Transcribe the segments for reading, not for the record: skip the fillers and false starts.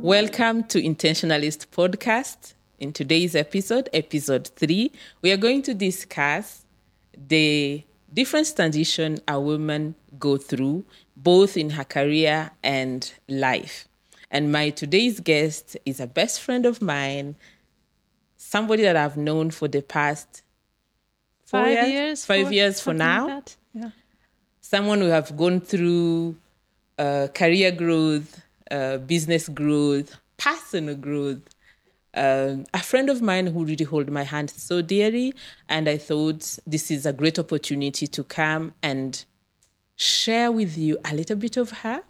Welcome to Intentionalist Podcast. In today's episode, episode 3, we are going to discuss the different transition a woman go through, both in her career and life. And my today's guest is a best friend of mine, somebody that I've known for the past 5 years for now. Like yeah. Someone who have gone through career growth, business growth, personal growth. A friend of mine who really hold my hand so dearly, and I thought this is a great opportunity to come and share with you a little bit of her,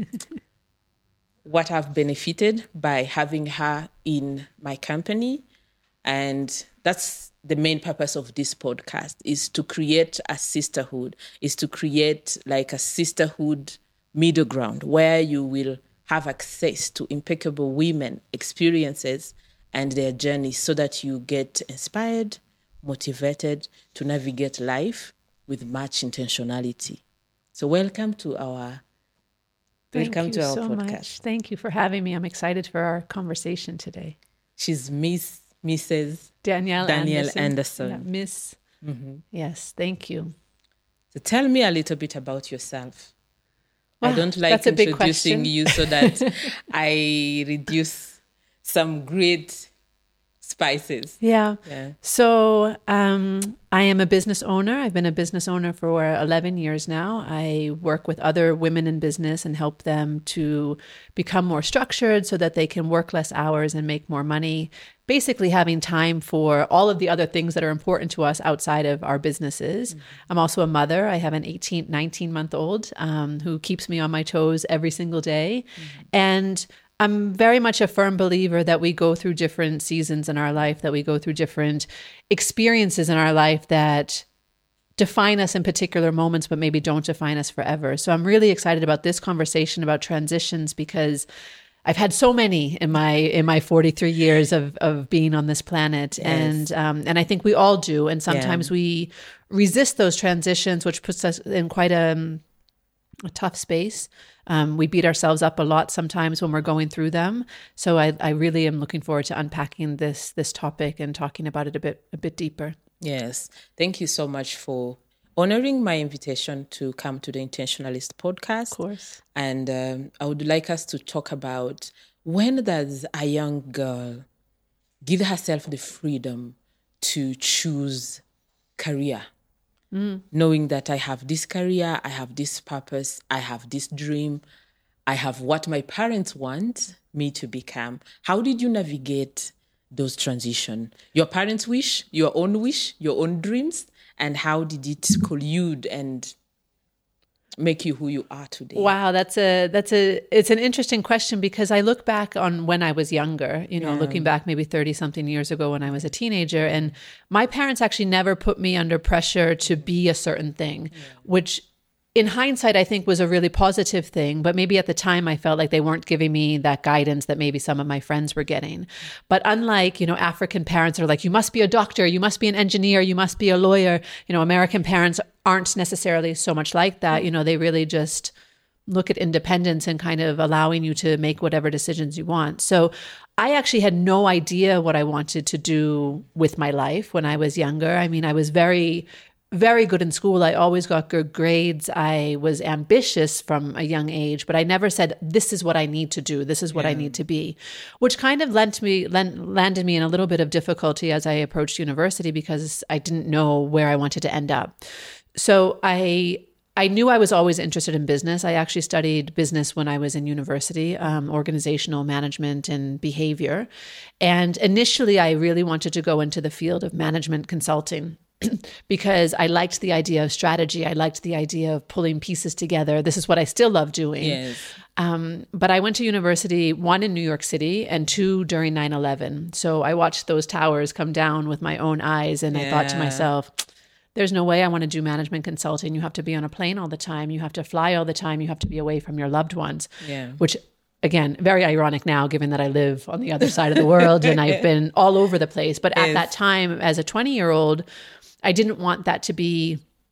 what I've benefited by having her in my company. And that's the main purpose of this podcast, is to create a sisterhood, is to create like a sisterhood middle ground where you will have access to impeccable women experiences and their journeys so that you get inspired, motivated to navigate life with much intentionality. So welcome to our podcast. Much. Thank you for having me. I'm excited for our conversation today. She's Mrs. Danielle Anderson. Yeah, Miss. Mm-hmm. Yes, thank you. So tell me a little bit about yourself. Well, I don't like introducing you so that I reduce some great spices. Yeah. So I am a business owner. I've been a business owner for 11 years now. I work with other women in business and help them to become more structured so that they can work less hours and make more money. Basically having time for all of the other things that are important to us outside of our businesses. Mm-hmm. I'm also a mother. I have an 19-month-old who keeps me on my toes every single day. Mm-hmm. And I'm very much a firm believer that we go through different seasons in our life, that we go through different experiences in our life that define us in particular moments, but maybe don't define us forever. So I'm really excited about this conversation about transitions because I've had so many in my 43 years of being on this planet. Yes. And I think we all do. And sometimes we resist those transitions, which puts us in quite a tough space. We beat ourselves up a lot sometimes when we're going through them. So I really am looking forward to unpacking this topic and talking about it a bit deeper. Yes. Thank you so much for honoring my invitation to come to the Intentionalist podcast. Of course. And I would like us to talk about, when does a young girl give herself the freedom to choose career? Knowing that I have this career, I have this purpose, I have this dream, I have what my parents want me to become. How did you navigate those transitions? Your parents' wish, your own dreams, and how did it collude and make you who you are today? Wow, it's an interesting question because I look back on when I was younger, looking back maybe 30 something years ago when I was a teenager, and my parents actually never put me under pressure to be a certain thing, which in hindsight, I think was a really positive thing, but maybe at the time I felt like they weren't giving me that guidance that maybe some of my friends were getting. But unlike, African parents are like, you must be a doctor, you must be an engineer, you must be a lawyer. American parents aren't necessarily so much like that. They really just look at independence and kind of allowing you to make whatever decisions you want. So I actually had no idea what I wanted to do with my life when I was younger. I mean, I was very good in school. I always got good grades. I was ambitious from a young age, but I never said, this is what I need to do. This is what I need to be, which kind of landed me in a little bit of difficulty as I approached university because I didn't know where I wanted to end up. So I knew I was always interested in business. I actually studied business when I was in university, organizational management and behavior. And initially, I really wanted to go into the field of management consulting. Because I liked the idea of strategy. I liked the idea of pulling pieces together. This is what I still love doing. Yes. But I went to university, 1 in New York City and 2 during 9/11. So I watched those towers come down with my own eyes. And I thought to myself, there's no way I want to do management consulting. You have to be on a plane all the time. You have to fly all the time. You have to be away from your loved ones, which again, very ironic now, given that I live on the other side of the world and I've been all over the place. But at that time, as a 20-year-old, I didn't want that to be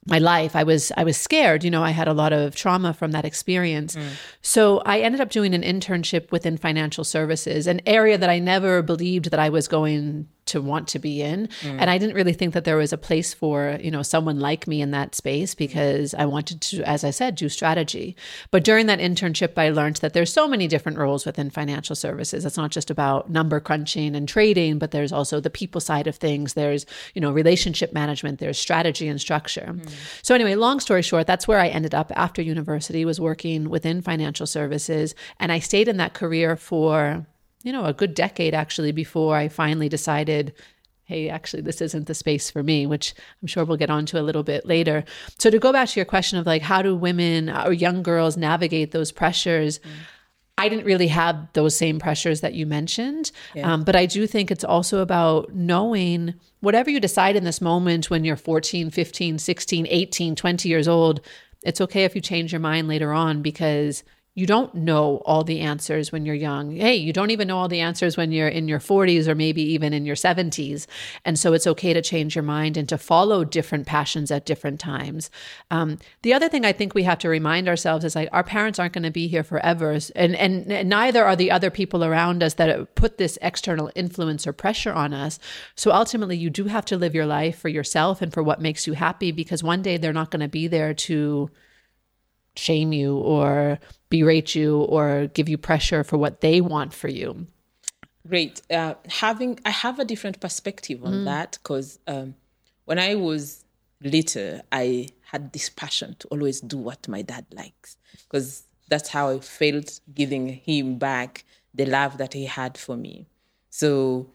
my life. I was scared. I had a lot of trauma from that experience. So I ended up doing an internship within financial services, an area that I never believed that I was going to want to be in. And I didn't really think that there was a place for, someone like me in that space, because I wanted to, as I said, do strategy. But during that internship, I learned that there's so many different roles within financial services. It's not just about number crunching and trading, but there's also the people side of things. There's, relationship management, there's strategy and structure. So anyway, long story short, that's where I ended up after university, was working within financial services. And I stayed in that career for a good decade actually before I finally decided, hey, actually, this isn't the space for me, which I'm sure we'll get onto a little bit later. So to go back to your question of like, how do women or young girls navigate those pressures? I didn't really have those same pressures that you mentioned. But I do think it's also about knowing whatever you decide in this moment when you're 14, 15, 16, 18, 20 years old, it's okay if you change your mind later on, because you don't know all the answers when you're young. Hey, you don't even know all the answers when you're in your 40s or maybe even in your 70s. And so it's okay to change your mind and to follow different passions at different times. The other thing I think we have to remind ourselves is like, our parents aren't going to be here forever. And neither are the other people around us that put this external influence or pressure on us. So ultimately, you do have to live your life for yourself and for what makes you happy, because one day they're not going to be there to shame you or berate you or give you pressure for what they want for you. Great. I have a different perspective on that, because when I was little, I had this passion to always do what my dad likes, because that's how I felt giving him back the love that he had for me. So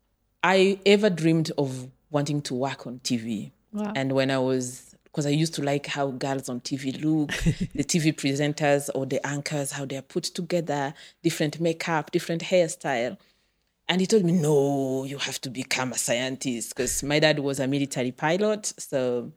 I ever dreamed of wanting to work on TV. Wow. And because I used to like how girls on TV look, the TV presenters or the anchors, how they're put together, different makeup, different hairstyle. And he told me, no, you have to become a scientist, because my dad was a military pilot. So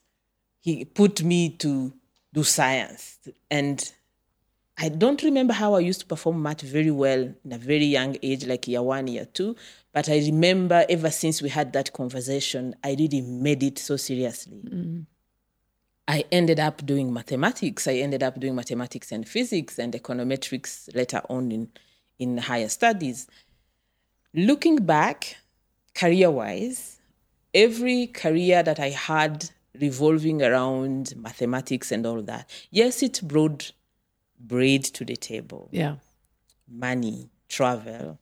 he put me to do science. And I don't remember how I used to perform math very well in a very young age, like year 1, year 2. But I remember ever since we had that conversation, I really made it so seriously. I ended up doing mathematics. I ended up doing mathematics and physics and econometrics later on in higher studies. Looking back, career-wise, every career that I had revolving around mathematics and all that, yes, it brought bread to the table. Yeah. Money, travel.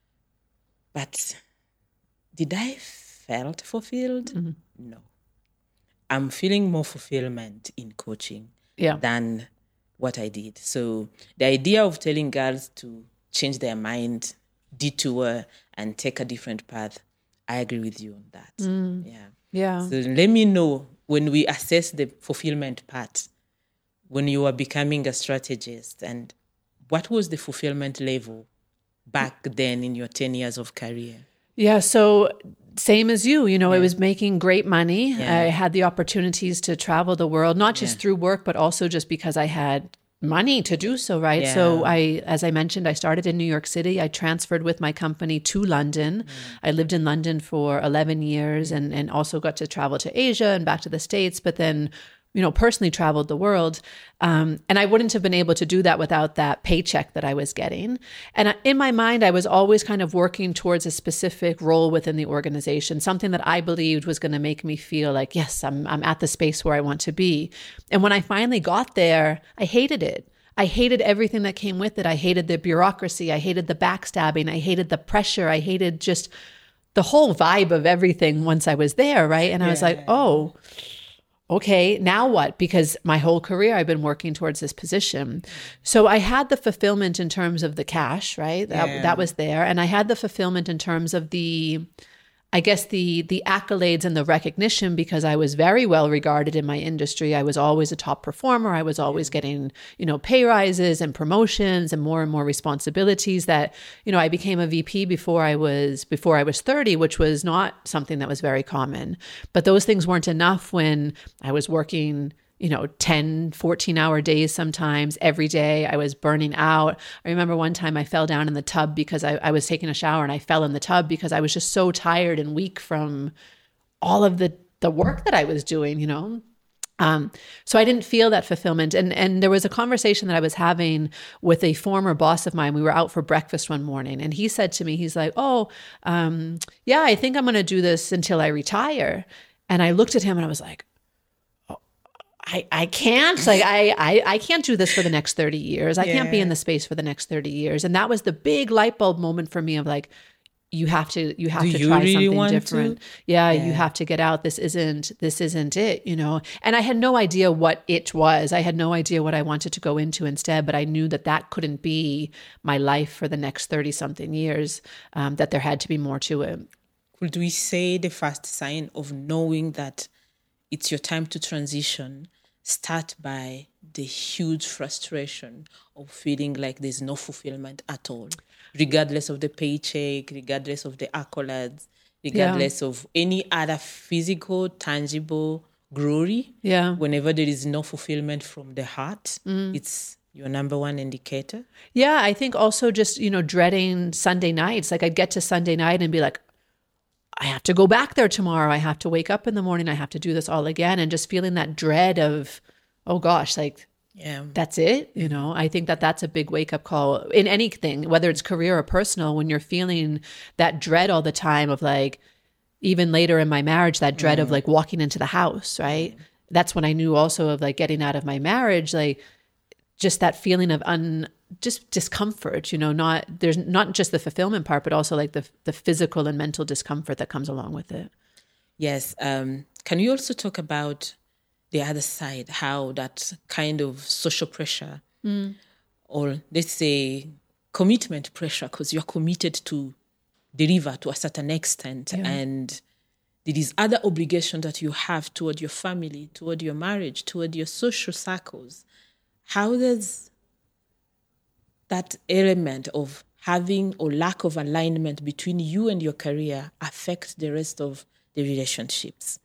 But did I felt fulfilled? No. I'm feeling more fulfillment in coaching than what I did. So the idea of telling girls to change their mind, detour, and take a different path, I agree with you on that. Yeah. So let me know, when we assess the fulfillment part, when you were becoming a strategist, and what was the fulfillment level back then in your 10 years of career? Yeah, so same as you, it was making great money. I had the opportunities to travel the world, not just through work, but also just because I had money to do so, right? Yeah. So as I mentioned, I started in New York City. I transferred with my company to London. I lived in London for 11 years and also got to travel to Asia and back to the States, but then personally traveled the world. And I wouldn't have been able to do that without that paycheck that I was getting. And in my mind, I was always kind of working towards a specific role within the organization, something that I believed was going to make me feel like, yes, I'm at the space where I want to be. And when I finally got there, I hated it. I hated everything that came with it. I hated the bureaucracy. I hated the backstabbing. I hated the pressure. I hated just the whole vibe of everything once I was there, right? And I was like, oh, okay, now what? Because my whole career I've been working towards this position. So I had the fulfillment in terms of the cash, right? That was there. And I had the fulfillment in terms of the accolades and the recognition, because I was very well regarded in my industry. I was always a top performer. I was always getting, pay rises and promotions and more responsibilities that, I became a VP before I was 30, which was not something that was very common. But those things weren't enough when I was working 10, 14-hour days sometimes every day. I was burning out. I remember one time I fell down in the tub because I was taking a shower and I fell in the tub because I was just so tired and weak from all of the work that I was doing, So I didn't feel that fulfillment. And there was a conversation that I was having with a former boss of mine. We were out for breakfast one morning, and he said to me, he's like, yeah, I think I'm going to do this until I retire. And I looked at him and I was like, I can't, like, I can't do this for the next 30 years. I can't be in the space for the next 30 years. And that was the big light bulb moment for me of like, you have to try really something different. Yeah, you have to get out. This isn't it, you know? And I had no idea what it was. I had no idea what I wanted to go into instead, but I knew that couldn't be my life for the next 30 something years, that there had to be more to it. Could we say the first sign of knowing that it's your time to transition start by the huge frustration of feeling like there's no fulfillment at all, regardless of the paycheck, regardless of the accolades, regardless of any other physical, tangible glory? Yeah. Whenever there is no fulfillment from the heart, it's your number one indicator? Yeah, I think also just, you know, dreading Sunday nights. Like I'd get to Sunday night and be like, I have to go back there tomorrow. I have to wake up in the morning. I have to do this all again. And just feeling that dread of, oh gosh, like, that's it. You know, I think that's a big wake up call in anything, whether it's career or personal, when you're feeling that dread all the time of like, even later in my marriage, that dread of like walking into the house, right? That's when I knew also of like getting out of my marriage, like just that feeling of just discomfort, you know, there's not just the fulfillment part, but also like the physical and mental discomfort that comes along with it. Yes. Can you also talk about the other side, how that kind of social pressure, or let's say commitment pressure, because you're committed to deliver to a certain extent, and there is other obligations that you have toward your family, toward your marriage, toward your social circles. How does that element of having or lack of alignment between you and your career affect the rest of the relationships?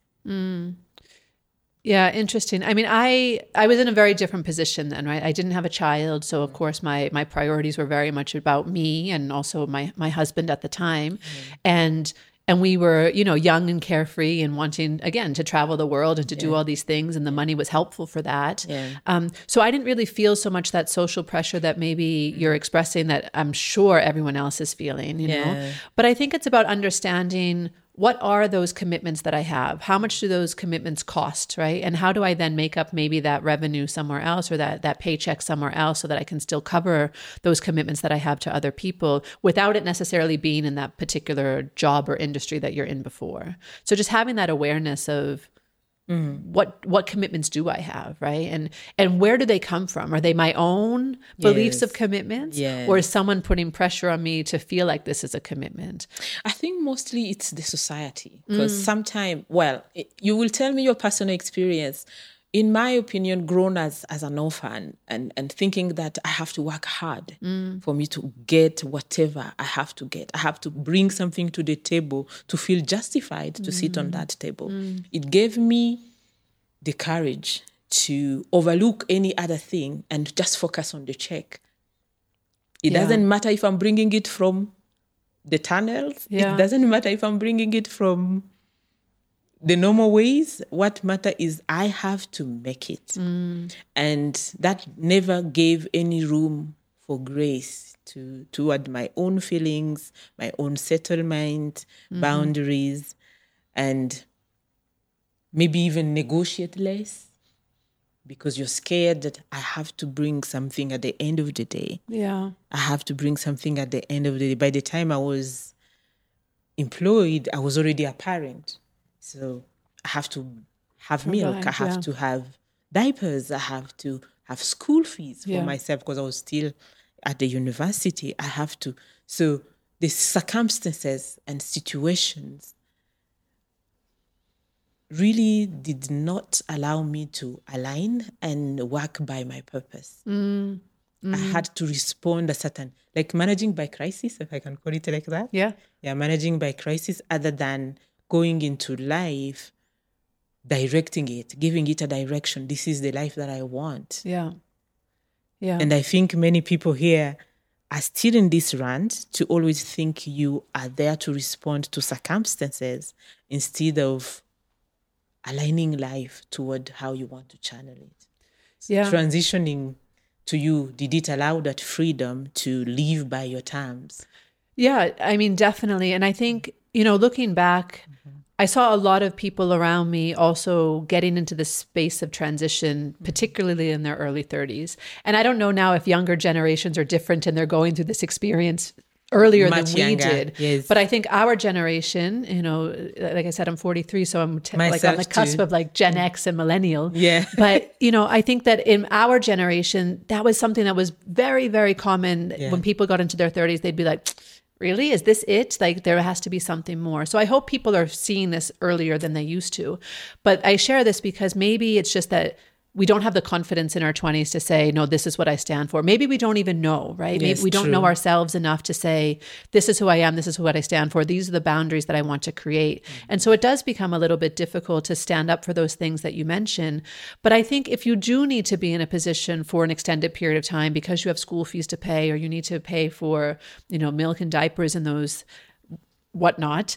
Yeah, interesting. I mean, I was in a very different position then, right? I didn't have a child. So, of course, my priorities were very much about me and also my husband at the time. And we were, you know, young and carefree and wanting, again, to travel the world and to do all these things. And the money was helpful for that. So I didn't really feel so much that social pressure that maybe you're expressing that I'm sure everyone else is feeling, you know. But I think it's about understanding, what are those commitments that I have? How much do those commitments cost, right? And how do I then make up maybe that revenue somewhere else or that paycheck somewhere else so that I can still cover those commitments that I have to other people without it necessarily being in that particular job or industry that you're in before? So just having that awareness of what commitments do I have, right? And where do they come from? Are they my own beliefs of commitments? Or is someone putting pressure on me to feel like this is a commitment? I think mostly it's the society, because sometimes, you will tell me your personal experience. In my opinion, grown as an orphan and thinking that I have to work hard for me to get whatever I have to get. I have to bring something to the table to feel justified to sit on that table. It gave me the courage to overlook any other thing and just focus on the check. It doesn't matter if I'm bringing it from the tunnels. It doesn't matter if I'm bringing it from the normal ways. What matter is I have to make it. And that never gave any room for grace toward my own feelings, my own settlement, boundaries, and maybe even negotiate less, because you're scared that I have to bring something at the end of the day. I have to bring something at the end of the day. By the time I was employed, I was already a parent. So I have to have milk. I have to have diapers. I have to have school fees for myself because I was still at the university. I have to. So the circumstances and situations really did not allow me to align and work by my purpose. I had to respond a certain, like managing by crisis, if I can call it like that. Yeah, managing by crisis, other than going into life, directing it, giving it a direction. This is the life that I want. And I think many people here are still in this rant to always think you are there to respond to circumstances instead of aligning life toward how you want to channel it. Yeah. Transitioning to you, did it allow that freedom to live by your terms? Yeah, I mean, definitely. And I think, looking back, I saw a lot of people around me also getting into the space of transition, particularly in their early 30s. And I don't know now if younger generations are different and they're going through this experience earlier Much than we younger, did. yes. But I think our generation, like I said, I'm 43, so I'm like on the cusp too. of like Gen X and millennial. Yeah. But, I think that in our generation, that was something that was very, very common. Yeah. When people got into their 30s, they'd be like, really? Is this it? Like there has to be something more. So I hope people are seeing this earlier than they used to. But I share this because maybe it's just that we don't have the confidence in our 20s to say, no, this is what I stand for. Maybe we don't even know, right? Yes, Maybe we don't true. know ourselves enough to say, this is who I am, this is what I stand for, these are the boundaries that I want to create. Mm-hmm. And so it does become a little bit difficult to stand up for those things that you mentioned. But I think if you do need to be in a position for an extended period of time because you have school fees to pay, or you need to pay for, milk and diapers and those whatnot,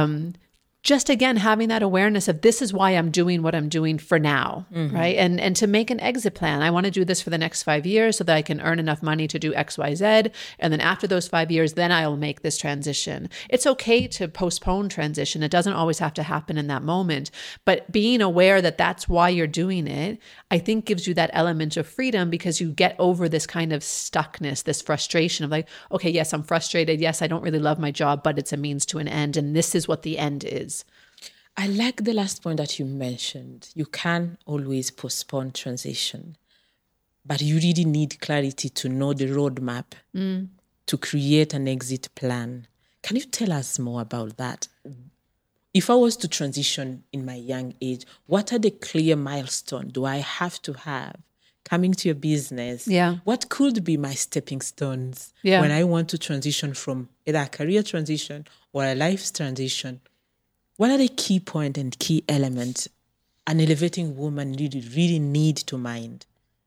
just again, having that awareness of this is why I'm doing what I'm doing for now, right? And to make an exit plan. I want to do this for the next 5 years so that I can earn enough money to do X, Y, Z. And then after those 5 years, then I'll make this transition. It's okay to postpone transition. It doesn't always have to happen in that moment. But being aware that that's why you're doing it, I think gives you that element of freedom because you get over this kind of stuckness, this frustration of like, okay, yes, I'm frustrated. Yes, I don't really love my job, but it's a means to an end. And this is what the end is. I like the last point that you mentioned. You can always postpone transition, but you really need clarity to know the roadmap to create an exit plan. Can you tell us more about that? If I was to transition in my young age, what are the clear milestones do I have to have coming to your business? Yeah. What could be my stepping stones when I want to transition from either a career transition or a life transition? What are the key points and key elements an elevating woman really need to mind?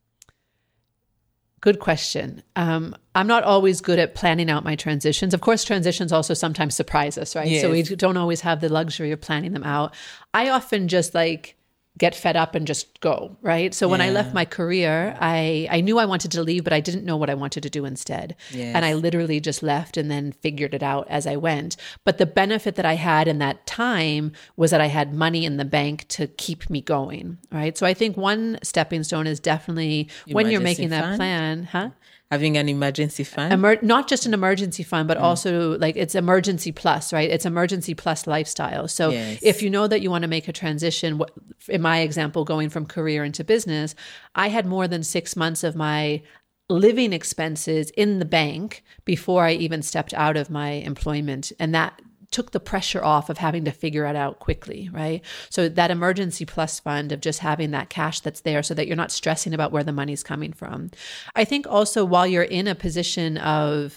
Good question. I'm not always good at planning out my transitions. Of course, transitions also sometimes surprise us, right? Yes. So we don't always have the luxury of planning them out. I often just get fed up and just go, right? So when I left my career, I knew I wanted to leave, but I didn't know what I wanted to do instead. Yes. And I literally just left and then figured it out as I went. But the benefit that I had in that time was that I had money in the bank to keep me going, right? So I think one stepping stone is definitely when you're making that plan, Having an emergency fund? Not just an emergency fund, but also like it's emergency plus, right? It's emergency plus lifestyle. So if you know that you want to make a transition, in my example, going from career into business, I had more than 6 months of my living expenses in the bank before I even stepped out of my employment. And that took the pressure off of having to figure it out quickly, right? So that emergency plus fund of just having that cash that's there so that you're not stressing about where the money's coming from. I think also while you're in a position of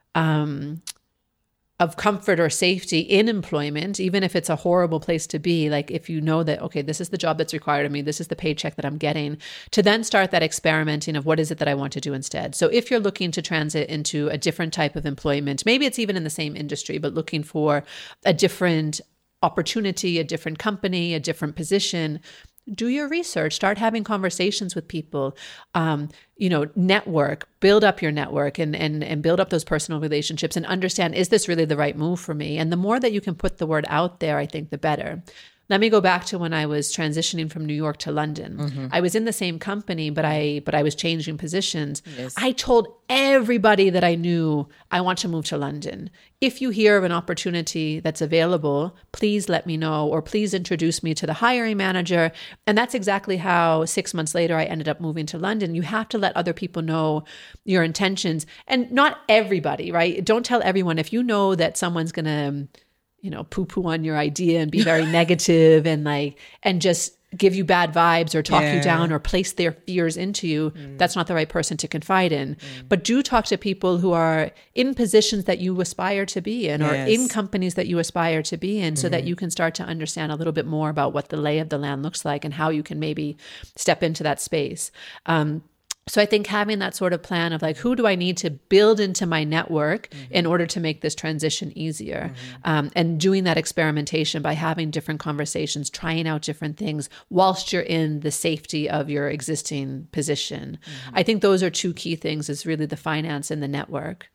comfort or safety in employment, even if it's a horrible place to be, like if you know that, okay, this is the job that's required of me, this is the paycheck that I'm getting, to then start that experimenting of what is it that I want to do instead. So if you're looking to transit into a different type of employment, maybe it's even in the same industry, but looking for a different opportunity, a different company, a different position, do your research, start having conversations with people, network, build up your network and build up those personal relationships and understand, is this really the right move for me? And the more that you can put the word out there, I think the better. Let me go back to when I was transitioning from New York to London. Mm-hmm. I was in the same company, but I was changing positions. Yes. I told everybody that I knew, I want to move to London. If you hear of an opportunity that's available, please let me know, or please introduce me to the hiring manager. And that's exactly how 6 months later, I ended up moving to London. You have to let other people know your intentions, and not everybody, right? Don't tell everyone. If you know that someone's going to poo-poo on your idea and be very negative and just give you bad vibes or talk you down or place their fears into you, that's not the right person to confide in. But do talk to people who are in positions that you aspire to be in, or in companies that you aspire to be in, so that you can start to understand a little bit more about what the lay of the land looks like and how you can maybe step into that space. So I think having that sort of plan of like, who do I need to build into my network in order to make this transition easier? And doing that experimentation by having different conversations, trying out different things whilst you're in the safety of your existing position. I think those are two key things, is really the finance and the network.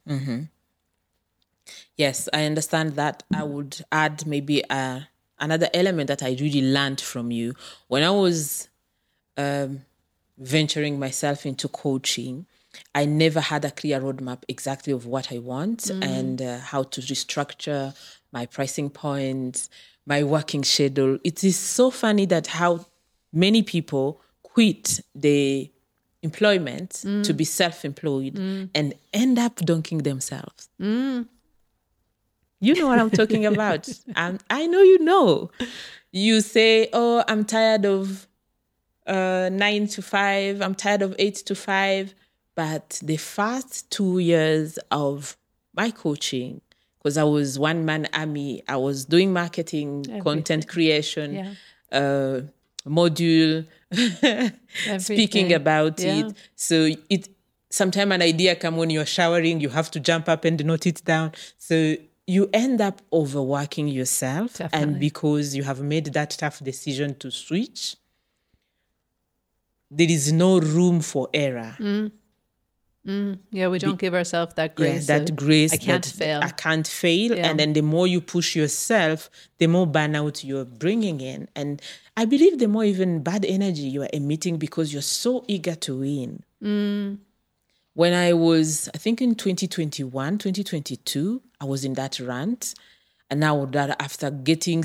Yes, I understand that. I would add maybe another element that I really learned from you. When I was venturing myself into coaching, I never had a clear roadmap exactly of what I want and how to restructure my pricing points, my working schedule. It is so funny that how many people quit the employment to be self-employed and end up donking themselves. You know what I'm talking about. I know you know. You say, oh, I'm tired of 9 to 5. I'm tired of 8 to 5. But the first 2 years of my coaching, because I was one-man army, I was doing marketing, content creation, module, speaking about it. So sometimes an idea comes when you're showering, you have to jump up and note it down. So you end up overworking yourself. Definitely. And because you have made that tough decision to switch, there is no room for error. Yeah, we don't give ourselves that grace. Yeah, that grace. I can't fail. I can't fail. Yeah. And then the more you push yourself, the more burnout you're bringing in. And I believe the more even bad energy you are emitting because you're so eager to win. When I was, I think in 2021, 2022, I was in that rant. And now that after getting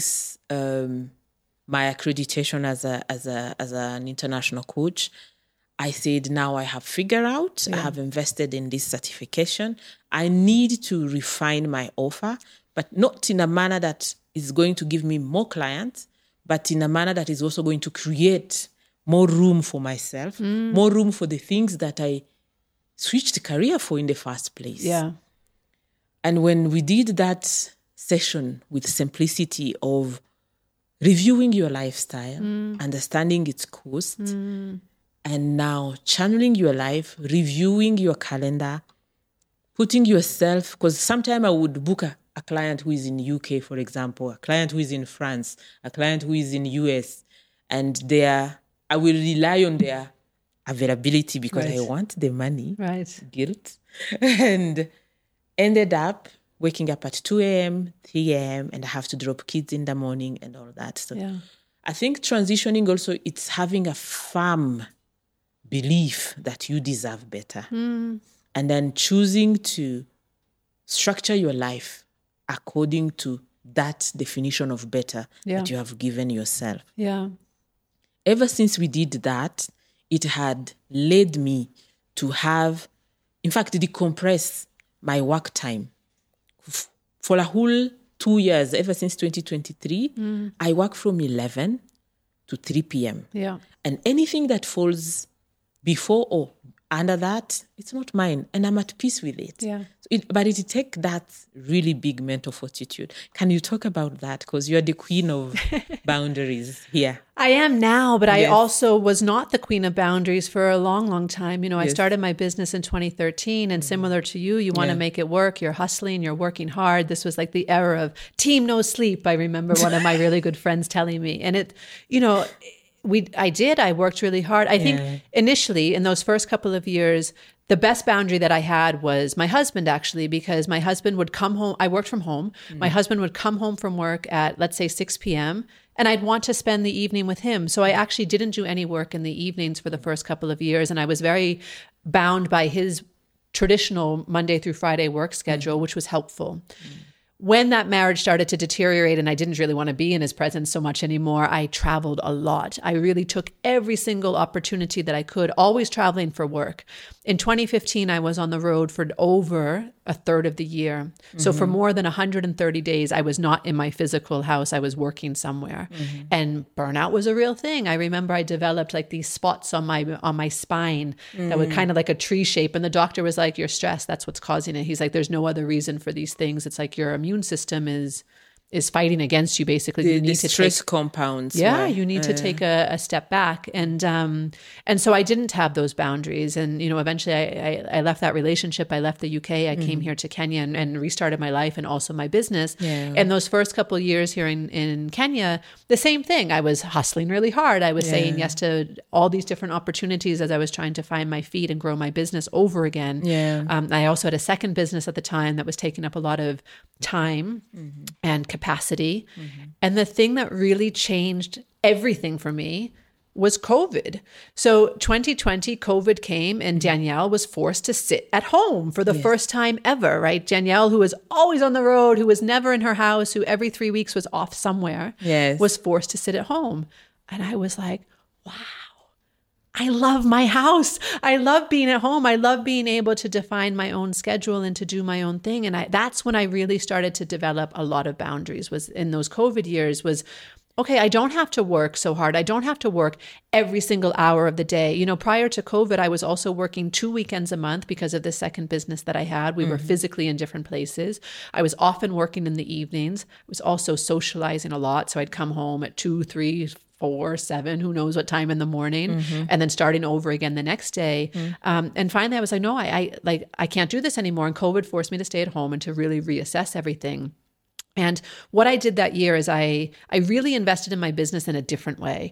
my accreditation as an international coach, I said, now I have figured out, I have invested in this certification. I need to refine my offer, but not in a manner that is going to give me more clients, but in a manner that is also going to create more room for myself, more room for the things that I switched career for in the first place. Yeah. And when we did that session with Simplicity of reviewing your lifestyle, understanding its cost, and now channeling your life, reviewing your calendar, putting yourself, because sometimes I would book a client who is in UK, for example, a client who is in France, a client who is in US, and I will rely on their availability because I want the money, guilt, and ended up waking up at 2 a.m., 3 a.m., and I have to drop kids in the morning and all that. So I think transitioning also, it's having a firm belief that you deserve better. And then choosing to structure your life according to that definition of better that you have given yourself. Yeah. Ever since we did that, it had led me to have, in fact, decompress my work time. For a whole 2 years, ever since 2023, I work from 11 to 3 p.m. Yeah. And anything that falls before or under that, it's not mine. And I'm at peace with it. Yeah. But it takes that really big mental fortitude. Can you talk about that? Because you're the queen of boundaries here. I am now, but I also was not the queen of boundaries for a long, long time. You know, I started my business in 2013, and similar to you want to make it work. You're hustling, you're working hard. This was like the era of team no sleep. I remember one of my really good friends telling me. And it, you know, I worked really hard. I think initially in those first couple of years, the best boundary that I had was my husband, actually, because my husband would come home. I worked from home. My husband would come home from work at, let's say, 6 p.m. and I'd want to spend the evening with him. So I actually didn't do any work in the evenings for the first couple of years. And I was very bound by his traditional Monday through Friday work schedule, which was helpful. When that marriage started to deteriorate and I didn't really want to be in his presence so much anymore, I traveled a lot. I really took every single opportunity that I could, always traveling for work. In 2015, I was on the road for over a third of the year. So for more than 130 days, I was not in my physical house. I was working somewhere. And burnout was a real thing. I remember I developed like these spots on my spine that were kind of like a tree shape. And the doctor was like, you're stressed. That's what's causing it. He's like, there's no other reason for these things. It's like your immune system is is fighting against you, basically. The, you need the to stress take, compounds. yeah, right? you need to take a step back. And so I didn't have those boundaries. And, you know, eventually I left that relationship. I left the UK. I came here to Kenya and restarted my life and also my business. Yeah. And those first couple of years here in Kenya, the same thing. I was hustling really hard. I was saying yes to all these different opportunities as I was trying to find my feet and grow my business over again. Yeah. I also had a second business at the time that was taking up a lot of time and capacity. And the thing that really changed everything for me was COVID. So 2020, COVID came and Danielle was forced to sit at home for the first time ever, right? Danielle, who was always on the road, who was never in her house, who every 3 weeks was off somewhere, was forced to sit at home. And I was like, wow. I love my house. I love being at home. I love being able to define my own schedule and to do my own thing. And that's when I really started to develop a lot of boundaries, was in those COVID years, was, okay, I don't have to work so hard. I don't have to work every single hour of the day. You know, prior to COVID, I was also working 2 weekends a month because of the second business that I had. We were physically in different places. I was often working in the evenings. I was also socializing a lot. So I'd come home at 2, 3, 4, 7, who knows what time in the morning, and then starting over again the next day. And finally I was like, no, I can't do this anymore. And COVID forced me to stay at home and to really reassess everything. And what I did that year is I really invested in my business in a different way.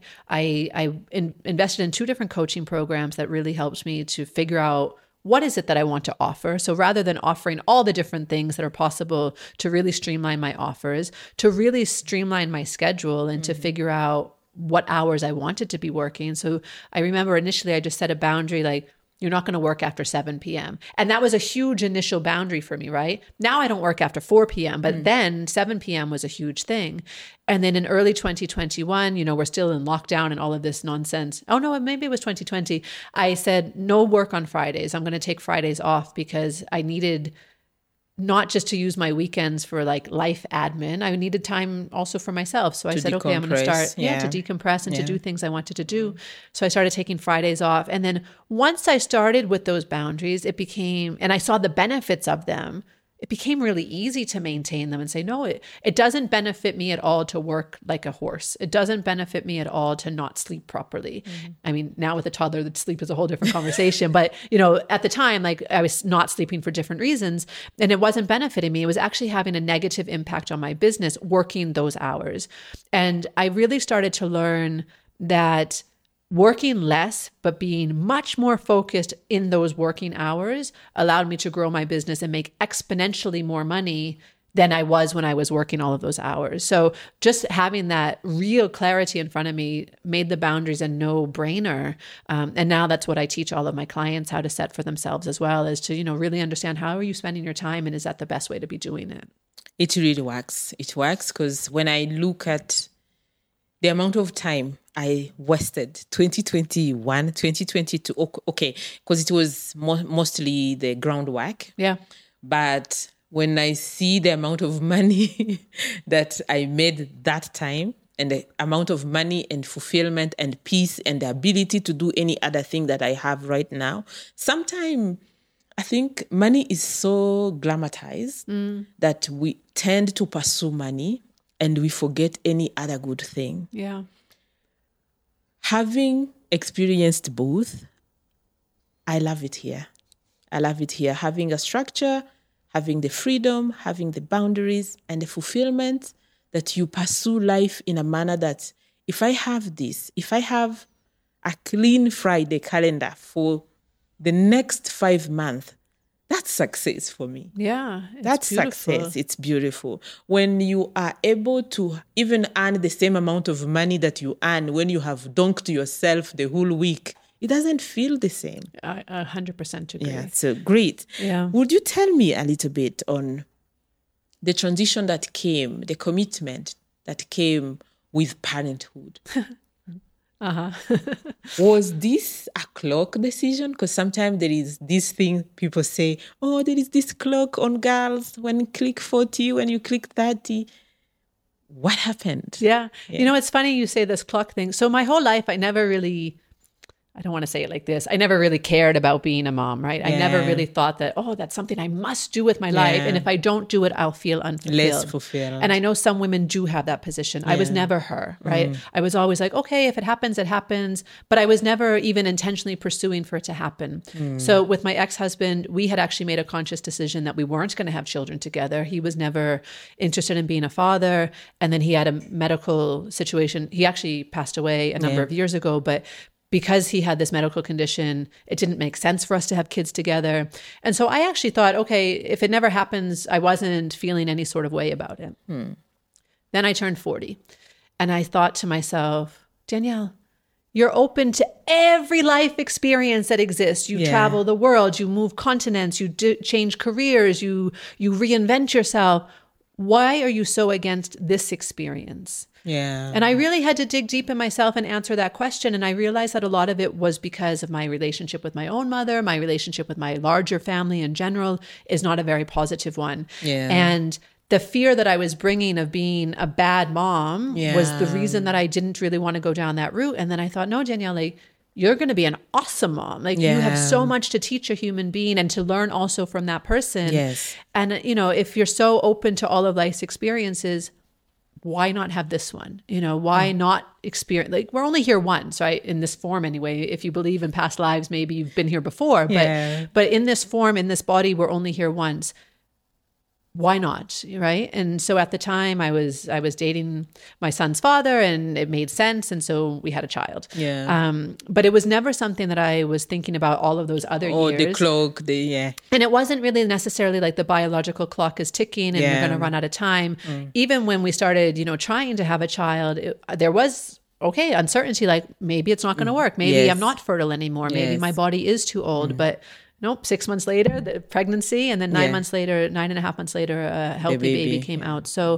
I invested in 2 different coaching programs that really helped me to figure out what is it that I want to offer. So rather than offering all the different things that are possible, to really streamline my offers, to really streamline my schedule and to figure out what hours I wanted to be working. So I remember initially I just set a boundary, like, you're not going to work after 7 p.m. And that was a huge initial boundary for me, right? Now I don't work after 4 p.m., but then 7 p.m. was a huge thing. And then in early 2021, you know, we're still in lockdown and all of this nonsense. Oh no, maybe it was 2020. I said, no work on Fridays. I'm going to take Fridays off because I needed not just to use my weekends for like life admin. I needed time also for myself. So I said, okay, I'm going to start to decompress and to do things I wanted to do. So I started taking Fridays off. And then once I started with those boundaries, it became, and I saw the benefits of them, it became really easy to maintain them and say, no, it doesn't benefit me at all to work like a horse. It doesn't benefit me at all to not sleep properly. I mean, now with a toddler, the sleep is a whole different conversation. But, you know, at the time, like I was not sleeping for different reasons and it wasn't benefiting me. It was actually having a negative impact on my business working those hours. And I really started to learn that working less, but being much more focused in those working hours allowed me to grow my business and make exponentially more money than I was when I was working all of those hours. So just having that real clarity in front of me made the boundaries a no-brainer. And now that's what I teach all of my clients how to set for themselves as well, is to, you know, really understand how are you spending your time and is that the best way to be doing it? It really works. It works because when I look at the amount of time I wasted, 2021, 2022, okay, because it was mostly the groundwork. Yeah. But when I see the amount of money that I made that time and the amount of money and fulfillment and peace and the ability to do any other thing that I have right now, sometimes I think money is so glamorized that we tend to pursue money and we forget any other good thing. Yeah. Having experienced both, I love it here. I love it here. Having a structure, having the freedom, having the boundaries and the fulfillment that you pursue life in a manner that if I have this, if I have a clean Friday calendar for the next 5 months, that's success for me. Yeah. That's beautiful. Success. It's beautiful. When you are able to even earn the same amount of money that you earn when you have dunked yourself the whole week, it doesn't feel the same. I 100% agree. Yeah, so great. Yeah. Would you tell me a little bit on the transition that came, the commitment that came with parenthood? Was this a clock decision? Because sometimes there is this thing people say, oh, there is this clock on girls when you click 40, when you click 30. What happened? Yeah. You know, it's funny you say this clock thing. So my whole life, I never really I don't want to say it like this. I never really cared about being a mom, right? I never really thought that, oh, that's something I must do with my life. And if I don't do it, I'll feel unfulfilled. Less fulfilled. And I know some women do have that position. I was never her, right? I was always like, okay, if it happens, it happens. But I was never even intentionally pursuing for it to happen. So with my ex-husband, we had actually made a conscious decision that we weren't going to have children together. He was never interested in being a father. And then he had a medical situation. He actually passed away a number of years ago, but because he had this medical condition, it didn't make sense for us to have kids together. And so I actually thought, okay, if it never happens, I wasn't feeling any sort of way about it. Then I turned 40 and I thought to myself, Danielle, you're open to every life experience that exists. You travel the world, you move continents, you change careers, you reinvent yourself. Why are you so against this experience? Yeah. And I really had to dig deep in myself and answer that question. And I realized that a lot of it was because of my relationship with my own mother, my relationship with my larger family in general is not a very positive one. Yeah. And the fear that I was bringing of being a bad mom was the reason that I didn't really want to go down that route. And then I thought, no, Danielle, like, you're going to be an awesome mom. Like you have so much to teach a human being and to learn also from that person. Yes. And, you know, if you're so open to all of life's experiences, why not have this one? You know, why not experience, like we're only here once, right? In this form anyway. If you believe in past lives, maybe you've been here before, but in this form, in this body, we're only here once. Why not? Right. And so at the time I was dating my son's father and it made sense. And so we had a child. Yeah. But it was never something that I was thinking about all of those other years. The clock, And it wasn't really necessarily like the biological clock is ticking and you're going to run out of time. Even when we started, you know, trying to have a child, there was uncertainty, like maybe it's not going to work. Maybe I'm not fertile anymore. Maybe my body is too old, but nope, 6 months later, the pregnancy, and then 9.5 months later, a healthy baby came out. So,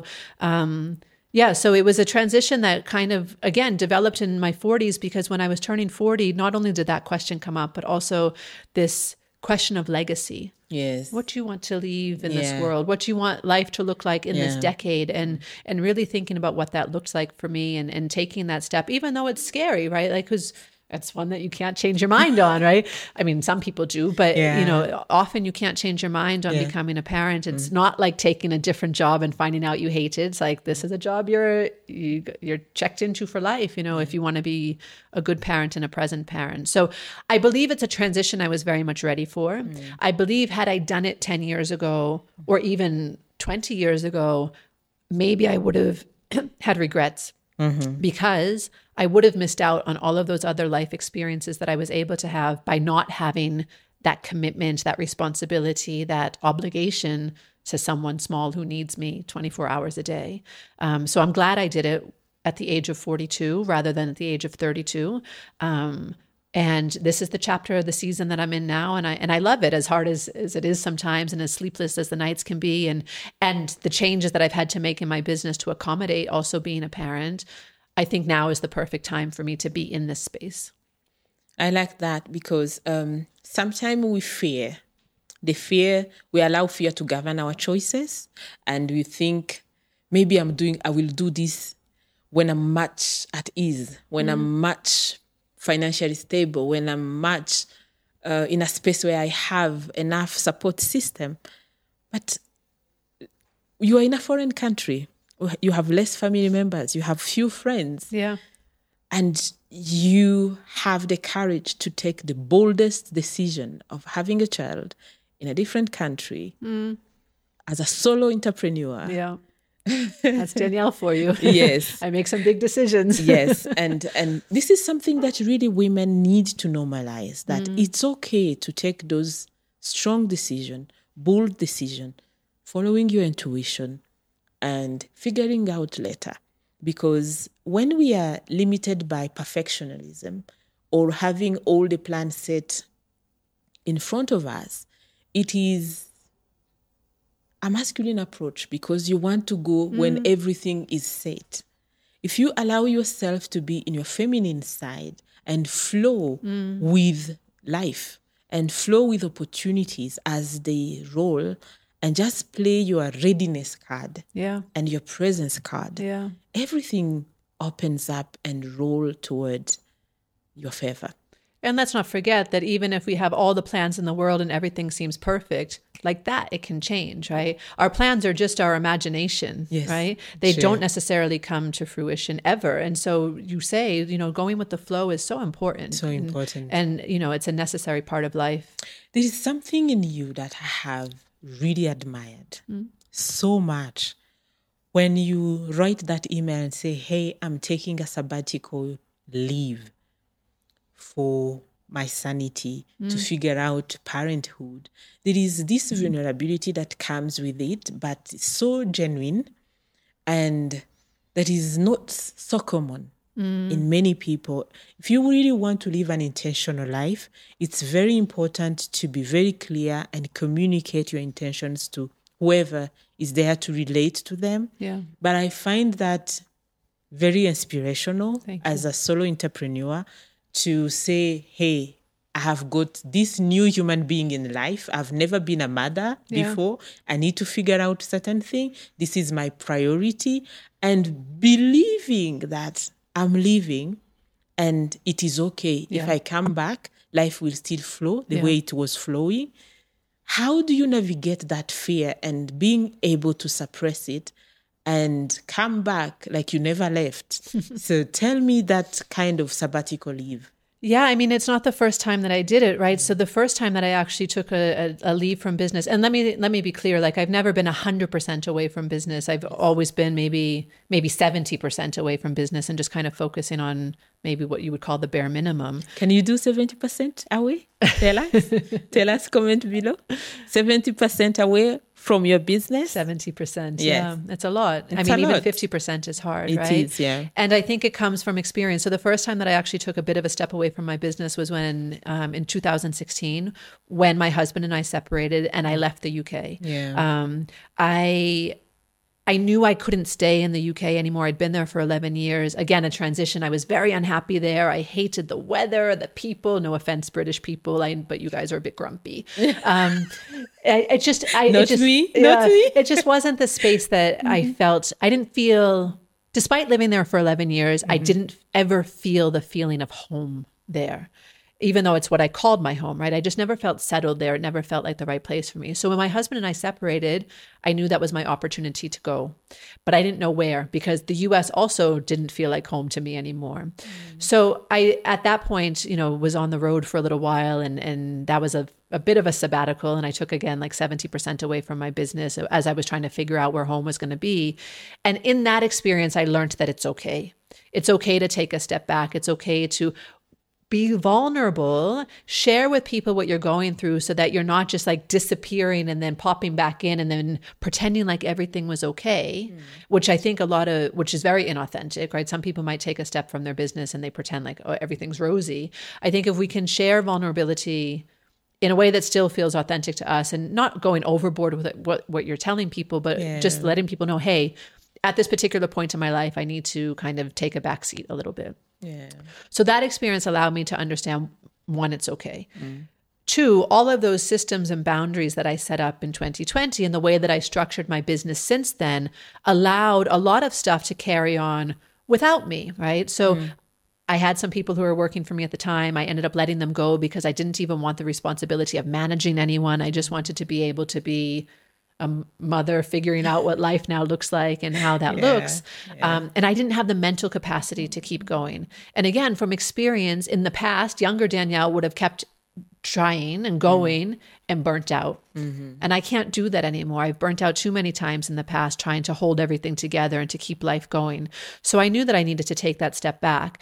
so it was a transition that kind of, again, developed in my 40s because when I was turning 40, not only did that question come up, but also this question of legacy. Yes. What do you want to leave in this world? What do you want life to look like in this decade? And really thinking about what that looks like for me and taking that step, even though it's scary, right? Like, because that's one that you can't change your mind on, right? I mean, some people do, but you know, often you can't change your mind on becoming a parent. It's not like taking a different job and finding out you hate it. It's like, this is a job you're checked into for life, you know, if you want to be a good parent and a present parent. So I believe it's a transition I was very much ready for. I believe had I done it 10 years ago or even 20 years ago, maybe I would have had regrets. Because I would have missed out on all of those other life experiences that I was able to have by not having that commitment, that responsibility, that obligation to someone small who needs me 24 hours a day. So I'm glad I did it at the age of 42 rather than at the age of 32. And this is the chapter of the season that I'm in now. And I love it, as hard as it is sometimes and as sleepless as the nights can be. And the changes that I've had to make in my business to accommodate also being a parent, I think now is the perfect time for me to be in this space. I like that because sometimes we allow fear to govern our choices. And we think maybe I will do this when I'm much at ease, when I'm much financially stable, when I'm much in a space where I have enough support system. But you are in a foreign country. You have less family members. You have few friends. Yeah. And you have the courage to take the boldest decision of having a child in a different country as a solo entrepreneur. Yeah. That's Danielle for you. Yes. I make some big decisions. Yes. And this is something that really women need to normalize, that it's okay to take those strong decisions, bold decisions, following your intuition and figuring out later. Because when we are limited by perfectionism or having all the plans set in front of us, it is a masculine approach because you want to go when everything is set. If you allow yourself to be in your feminine side and flow with life and flow with opportunities as they roll and just play your readiness card and your presence card, everything opens up and roll toward your favor. And let's not forget that even if we have all the plans in the world and everything seems perfect, like that, it can change, right? Our plans are just our imagination, Yes, right? They sure. don't necessarily come to fruition ever. And so you say, going with the flow is so important. So important. And it's a necessary part of life. There is something in you that I have really admired so much. When you write that email and say, hey, I'm taking a sabbatical leave for my sanity to figure out parenthood, there is this vulnerability that comes with it, but it's so genuine, and that is not so common in many people. If you really want to live an intentional life, it's very important to be very clear and communicate your intentions to whoever is there to relate to them. Yeah. But I find that very inspirational as a solo entrepreneur to say, hey, I have got this new human being in life. I've never been a mother before. I need to figure out certain thing. This is my priority. And believing that I'm leaving and it is okay. If I come back, life will still flow the way it was flowing. How do you navigate that fear and being able to suppress it and come back like you never left? So tell me that kind of sabbatical leave. Yeah, I mean, it's not the first time that I did it, right? So the first time that I actually took a leave from business, and let me be clear, like I've never been 100% away from business. I've always been maybe 70% away from business and just kind of focusing on maybe what you would call the bare minimum. Can you do 70% away? Tell us, comment below. 70% away from your business? 70%. Yes. Yeah, it's a lot. It's even lot. 50% is hard, right? It is, yeah. And I think it comes from experience. So the first time that I actually took a bit of a step away from my business was when, in 2016, when my husband and I separated and I left the UK. Yeah. I knew I couldn't stay in the UK anymore. I'd been there for 11 years. Again, a transition. I was very unhappy there. I hated the weather, the people. No offense, British people, but you guys are a bit grumpy. It just wasn't the space that I felt. I didn't feel, despite living there for 11 years, I didn't ever feel the feeling of home there. Even though it's what I called my home, right? I just never felt settled there. It never felt like the right place for me. So when my husband and I separated, I knew that was my opportunity to go. But I didn't know where, because the US also didn't feel like home to me anymore. So I, at that point, was on the road for a little while, and that was a bit of a sabbatical. And I took, again, like 70% away from my business as I was trying to figure out where home was going to be. And in that experience, I learned that it's okay. It's okay to take a step back. It's okay to be vulnerable, share with people what you're going through so that you're not just like disappearing and then popping back in and then pretending like everything was okay, which I think which is very inauthentic, right? Some people might take a step from their business and they pretend like, oh, everything's rosy. I think if we can share vulnerability in a way that still feels authentic to us and not going overboard with it, what you're telling people, but just letting people know, hey, at this particular point in my life, I need to kind of take a backseat a little bit. Yeah. So that experience allowed me to understand, one, it's okay. Two, all of those systems and boundaries that I set up in 2020 and the way that I structured my business since then allowed a lot of stuff to carry on without me, right? So I had some people who were working for me at the time. I ended up letting them go because I didn't even want the responsibility of managing anyone. I just wanted to be able to be a mother figuring out what life now looks like and how that looks. And I didn't have the mental capacity to keep going. And again, from experience in the past, younger Danielle would have kept trying and going and burnt out. And I can't do that anymore. I've burnt out too many times in the past trying to hold everything together and to keep life going. So I knew that I needed to take that step back.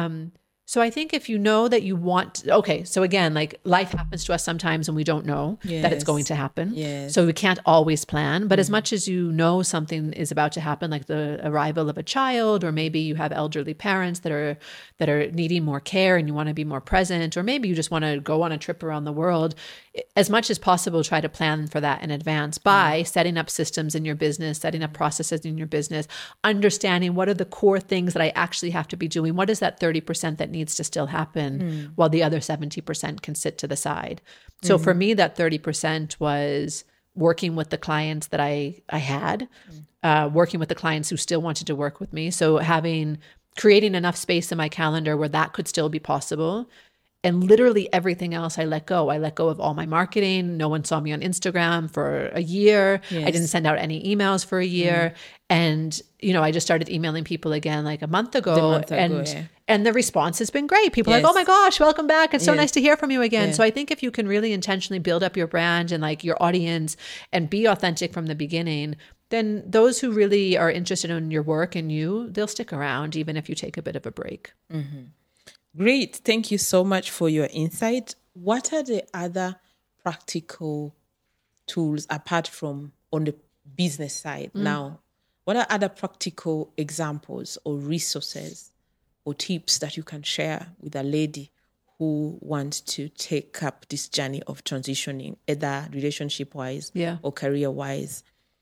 So I think if you know that you want, so again, like life happens to us sometimes and we don't know that it's going to happen. Yes. So we can't always plan, but as much as you know something is about to happen, like the arrival of a child, or maybe you have elderly parents that are needing more care and you want to be more present, or maybe you just want to go on a trip around the world, as much as possible, try to plan for that in advance by setting up systems in your business, setting up processes in your business, understanding what are the core things that I actually have to be doing. What is that 30% that needs to still happen while the other 70% can sit to the side? So for me, that 30% was working with the clients that I had, working with the clients who still wanted to work with me. So creating enough space in my calendar where that could still be possible. And literally everything else I let go. I let go of all my marketing. No one saw me on Instagram for a year. Yes. I didn't send out any emails for a year. And, I just started emailing people again like a month ago. And the response has been great. People are like, oh my gosh, welcome back. It's so nice to hear from you again. So I think if you can really intentionally build up your brand and like your audience and be authentic from the beginning, then those who really are interested in your work and they'll stick around even if you take a bit of a break. Mm-hmm. Great. Thank you so much for your insight. What are the other practical tools apart from on the business side now? What are other practical examples or resources or tips that you can share with a lady who wants to take up this journey of transitioning, either relationship-wise or career-wise,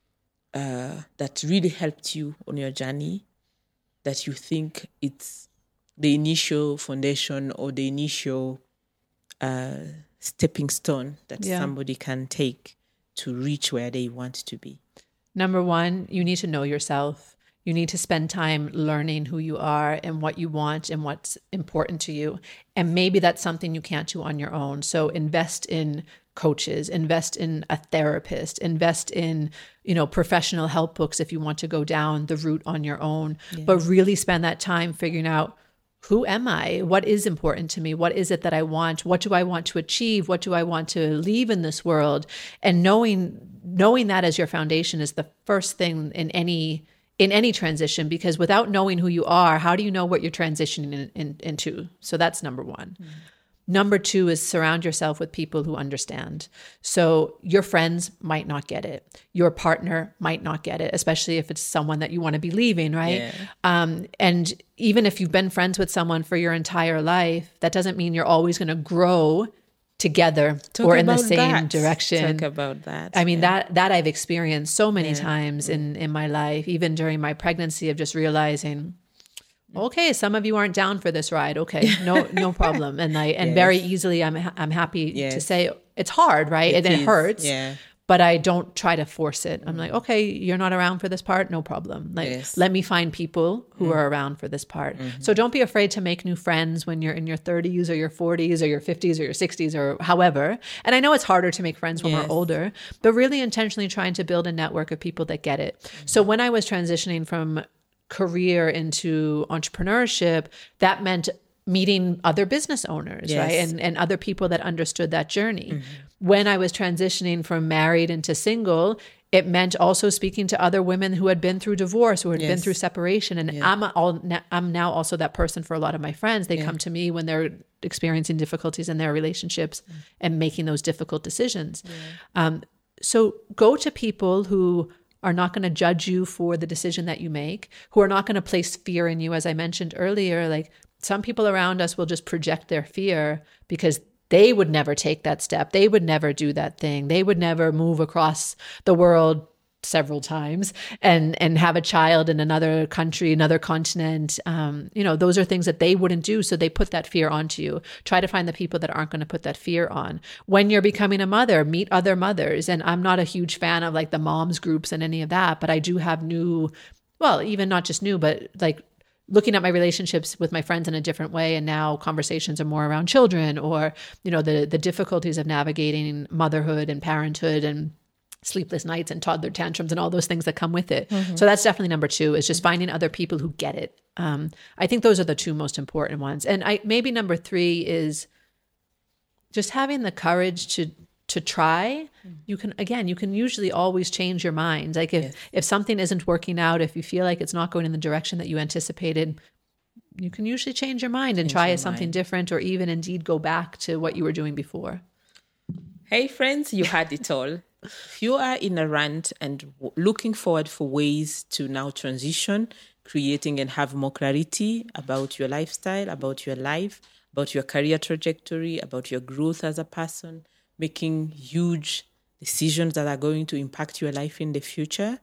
that really helped you on your journey, that you think it's the initial foundation or the initial stepping stone that somebody can take to reach where they want to be? Number one, you need to know yourself. You need to spend time learning who you are and what you want and what's important to you. And maybe that's something you can't do on your own. So invest in coaches, invest in a therapist, invest in, professional help books if you want to go down the route on your own. But really spend that time figuring out, who am I? What is important to me? What is it that I want? What do I want to achieve? What do I want to leave in this world? And knowing that as your foundation is the first thing in any transition, because without knowing who you are, how do you know what you're transitioning into? So that's number one. Mm-hmm. Number two is surround yourself with people who understand. So your friends might not get it. Your partner might not get it, especially if it's someone that you want to be leaving, right? Yeah. And even if you've been friends with someone for your entire life, that doesn't mean you're always going to grow together or in the same direction. Talk about that. I mean, that I've experienced so many times in my life, even during my pregnancy, of just realizing, okay, some of you aren't down for this ride. Okay, no problem. And very easily, I'm happy to say it's hard, right? It hurts. Yeah. But I don't try to force it. I'm like, okay, you're not around for this part, no problem. Let me find people who are around for this part. Mm-hmm. So don't be afraid to make new friends when you're in your 30s or your 40s or your 50s or your 60s or however. And I know it's harder to make friends when we're older, but really intentionally trying to build a network of people that get it. Mm-hmm. So when I was transitioning from career into entrepreneurship, that meant meeting other business owners, right? And other people that understood that journey. Mm-hmm. When I was transitioning from married into single, it meant also speaking to other women who had been through divorce, who had been through separation. And I'm now also that person for a lot of my friends. They come to me when they're experiencing difficulties in their relationships and making those difficult decisions. Yeah. So go to people who are not going to judge you for the decision that you make, who are not going to place fear in you. As I mentioned earlier, like some people around us will just project their fear because they would never take that step. They would never do that thing. They would never move across the world several times and have a child in another country, another continent. Those are things that they wouldn't do. So they put that fear onto you. Try to find the people that aren't going to put that fear on. When you're becoming a mother, meet other mothers. And I'm not a huge fan of like the moms groups and any of that, but I do have even not just new, but like looking at my relationships with my friends in a different way. And now conversations are more around children or, the difficulties of navigating motherhood and parenthood and sleepless nights and toddler tantrums and all those things that come with it. Mm-hmm. So that's definitely number two, is just finding other people who get it. I think those are the two most important ones. And maybe number three is just having the courage to try. You can usually always change your mind. Like if something isn't working out, if you feel like it's not going in the direction that you anticipated, you can usually change your mind and try something different, or even indeed go back to what you were doing before. Hey friends, you had it all. If you are in a rant and looking forward for ways to now transition, creating and have more clarity about your lifestyle, about your life, about your career trajectory, about your growth as a person, making huge decisions that are going to impact your life in the future,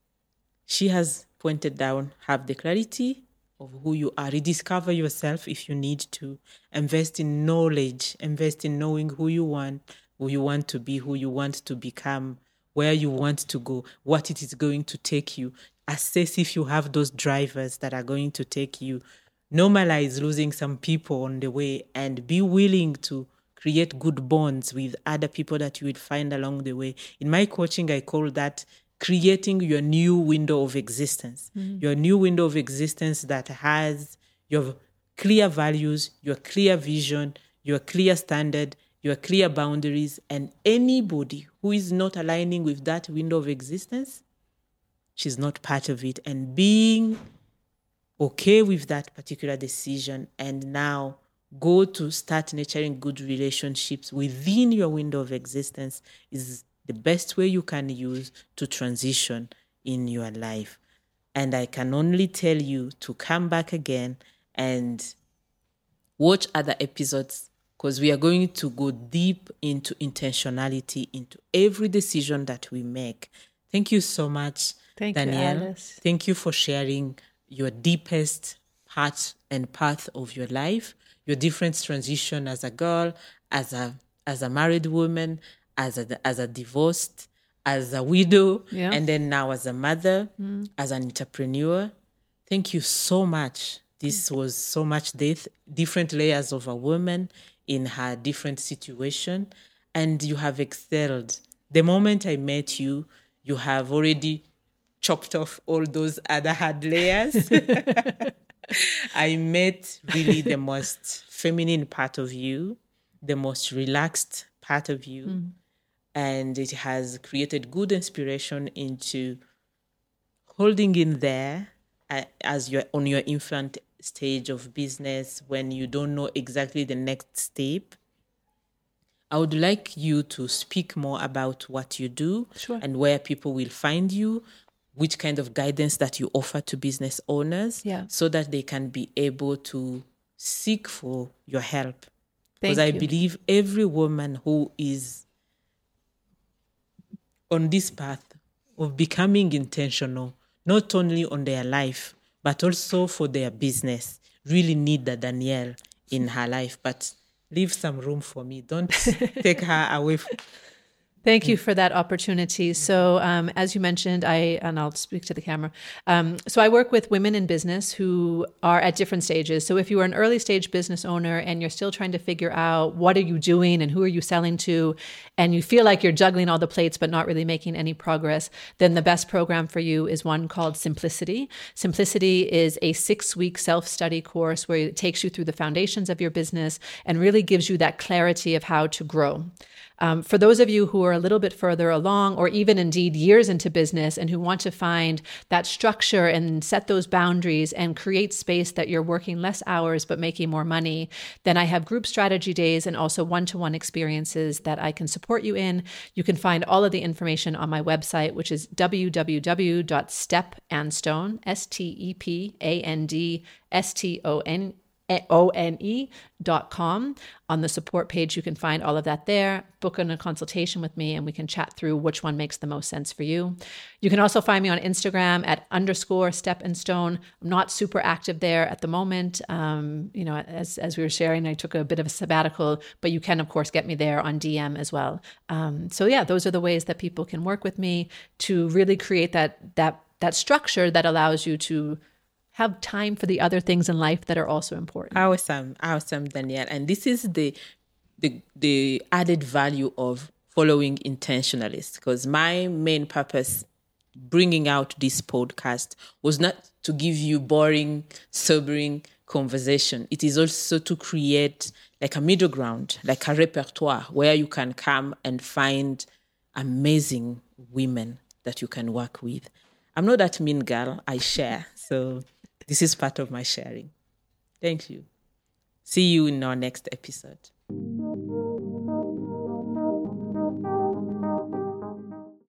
she has pointed down, have the clarity of who you are, rediscover yourself if you need to, invest in knowledge, invest in knowing who you want to be, who you want to become, where you want to go, what it is going to take you. Assess if you have those drivers that are going to take you normalize losing some people on the way and be willing to create good bonds with other people that you would find along the way. In my coaching, I call that creating your new window of existence, your new window of existence that has your clear values, your clear vision, your clear standard, your clear boundaries, and anybody who is not aligning with that window of existence, she's not part of it. And being okay with that particular decision and now go to start nurturing good relationships within your window of existence is the best way you can use to transition in your life. And I can only tell you to come back again and watch other episodes, because we are going to go deep into intentionality into every decision that we make. Thank you so much, Danielle. You, Alice. Thank you for sharing your deepest part and path of your life, your different transition as a girl, as a married woman, as a divorced, as a widow, and then now as a mother, as an entrepreneur. Thank you so much. This was so much different layers of a woman in her different situation, and you have excelled. The moment I met you, you have already chopped off all those other hard layers. I met really the most feminine part of you, the most relaxed part of you, and it has created good inspiration into holding in there as you're on your infant stage of business when you don't know exactly the next step. I would like you to speak more about what you do and where people will find you, which kind of guidance that you offer to business owners so that they can be able to seek for your help. Because I believe every woman who is on this path of becoming intentional, not only on their life, but also for their business, really need the Danielle in her life. But leave some room for me. Don't take her away. Thank you for that opportunity. So as you mentioned, and I'll speak to the camera. So I work with women in business who are at different stages. So if you are an early stage business owner and you're still trying to figure out what are you doing and who are you selling to, and you feel like you're juggling all the plates but not really making any progress, then the best program for you is one called Simplicity. Simplicity is a 6-week self-study course where it takes you through the foundations of your business and really gives you that clarity of how to grow. For those of you who are a little bit further along, or even indeed years into business, and who want to find that structure and set those boundaries and create space that you're working less hours but making more money, then I have group strategy days and also one-to-one experiences that I can support you in. You can find all of the information on my website, which is www.stepandstone, STEPANDSTONE.com. On the support page, you can find all of that there. Book a consultation with me and we can chat through which one makes the most sense for you. You can also find me on Instagram at _stepandstone. I'm not super active there at the moment. As we were sharing, I took a bit of a sabbatical, but you can, of course, get me there on DM as well. Those are the ways that people can work with me to really create that structure that allows you to have time for the other things in life that are also important. Awesome, Danielle. And this is the added value of following intentionalists, because my main purpose bringing out this podcast was not to give you boring, sobering conversation. It is also to create like a middle ground, like a repertoire where you can come and find amazing women that you can work with. I'm not that mean girl, I share. So this is part of my sharing. Thank you. See you in our next episode.